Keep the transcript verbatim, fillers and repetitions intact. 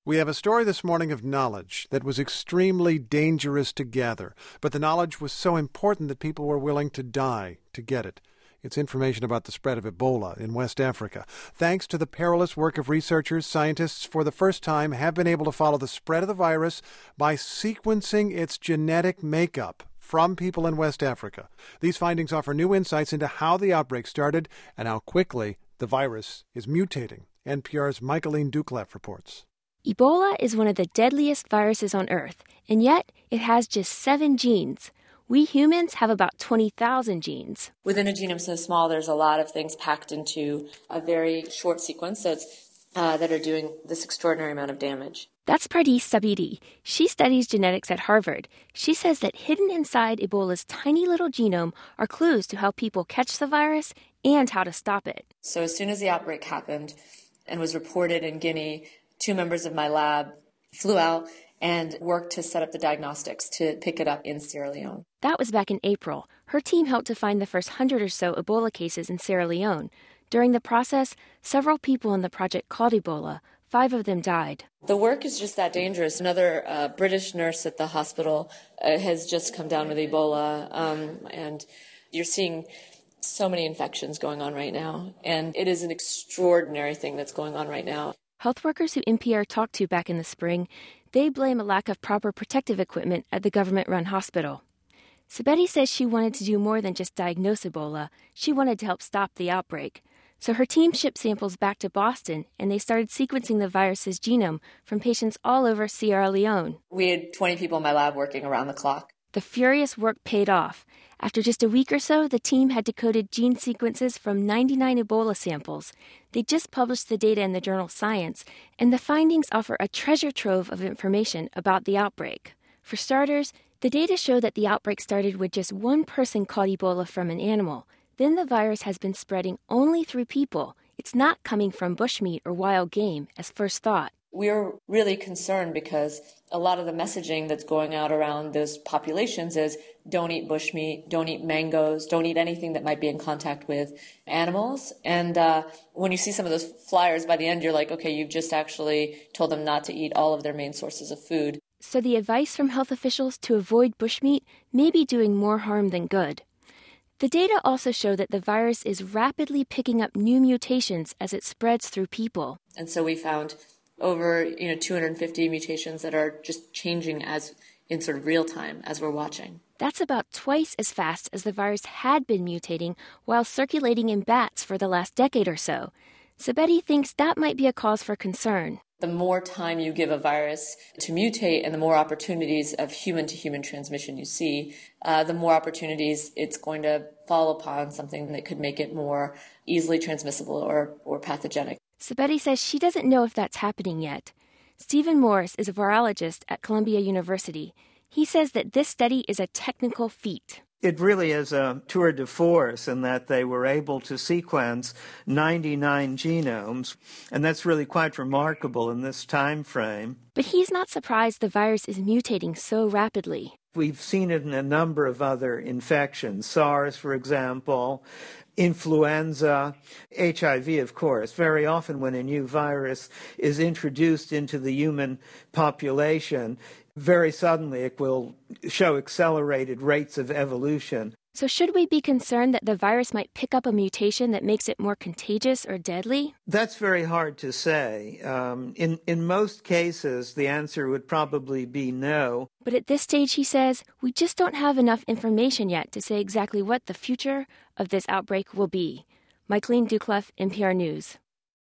We have a story this morning of knowledge that was extremely dangerous to gather, but the knowledge was so important that people were willing to die to get it. It's information about the spread of Ebola in West Africa. Thanks to the perilous work of researchers, scientists for the first time have been able to follow the spread of the virus by sequencing its genetic makeup from people in West Africa. These findings offer new insights into how the outbreak started and how quickly the virus is mutating. N P R's Michaeline Doucleff reports. Ebola is one of the deadliest viruses on Earth, and yet it has just seven genes. We humans have about twenty thousand genes. Within a genome so small, there's a lot of things packed into a very short sequence that's, uh, that are doing this extraordinary amount of damage. That's Pardis Sabiti. She studies genetics at Harvard. She says that hidden inside Ebola's tiny little genome are clues to how people catch the virus and how to stop it. So as soon as the outbreak happened and was reported in Guinea, two members of my lab flew out and worked to set up the diagnostics to pick it up in Sierra Leone. That was back in April. Her team helped to find the first hundred or so Ebola cases in Sierra Leone. During the process, several people in the project caught Ebola. Five of them died. The work is just that dangerous. Another uh, British nurse at the hospital uh, has just come down with Ebola, um, and you're seeing so many infections going on right now, and it is an extraordinary thing that's going on right now. Health workers who N P R talked to back in the spring, they blame a lack of proper protective equipment at the government-run hospital. Sabeti says she wanted to do more than just diagnose Ebola. She wanted to help stop the outbreak. So her team shipped samples back to Boston, and they started sequencing the virus's genome from patients all over Sierra Leone. We had twenty people in my lab working around the clock. The furious work paid off. After just a week or so, the team had decoded gene sequences from ninety-nine Ebola samples. They just published the data in the journal Science, and the findings offer a treasure trove of information about the outbreak. For starters, the data show that the outbreak started with just one person caught Ebola from an animal. Then the virus has been spreading only through people. It's not coming from bushmeat or wild game, as first thought. We're really concerned because a lot of the messaging that's going out around those populations is don't eat bushmeat, don't eat mangoes, don't eat anything that might be in contact with animals. And uh, when you see some of those flyers, by the end, you're like, okay, you've just actually told them not to eat all of their main sources of food. So the advice from health officials to avoid bushmeat may be doing more harm than good. The data also show that the virus is rapidly picking up new mutations as it spreads through people. And so we found over, you know, two hundred fifty mutations that are just changing as in sort of real time as we're watching. That's about twice as fast as the virus had been mutating while circulating in bats for the last decade or so. Sabeti thinks that might be a cause for concern. The more time you give a virus to mutate and the more opportunities of human-to-human transmission you see, uh, the more opportunities it's going to fall upon something that could make it more easily transmissible or, or pathogenic. Sabeti says she doesn't know if that's happening yet. Stephen Morris is a virologist at Columbia University. He says that this study is a technical feat. It really is a tour de force in that they were able to sequence ninety-nine genomes, and that's really quite remarkable in this time frame. But he's not surprised the virus is mutating so rapidly. We've seen it in a number of other infections, SARS, for example, influenza, H I V, of course. Very often when a new virus is introduced into the human population, very suddenly it will show accelerated rates of evolution. So should we be concerned that the virus might pick up a mutation that makes it more contagious or deadly? That's very hard to say. Um, in, in most cases, the answer would probably be no. But at this stage, he says, we just don't have enough information yet to say exactly what the future of this outbreak will be. Michaeline Doucleff, N P R News.